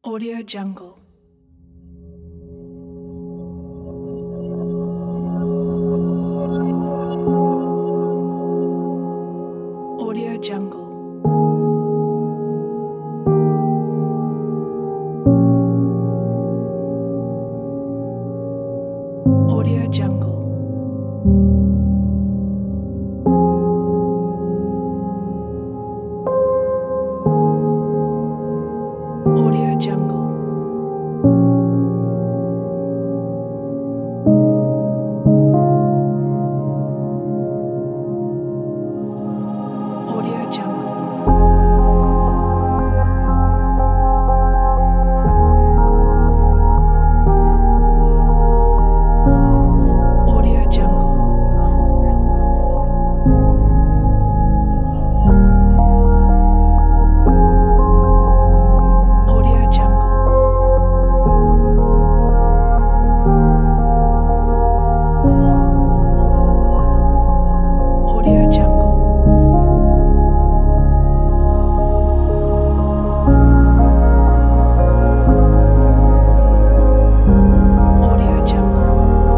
Audio Jungle. Audio Jungle. Audio Jungle. Audio Jungle. Audio Jungle. Audio Jungle. Audio Jungle. Audio Jungle. Audio Jungle.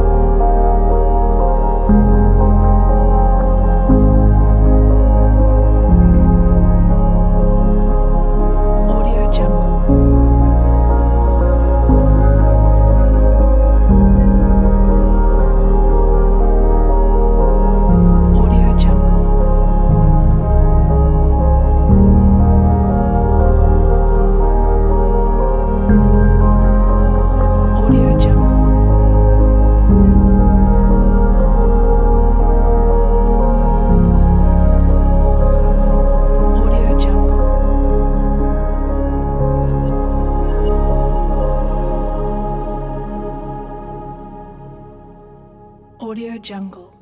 Audio Jungle. Audio Jungle. Audio Jungle. Audio Jungle. Audio Jungle.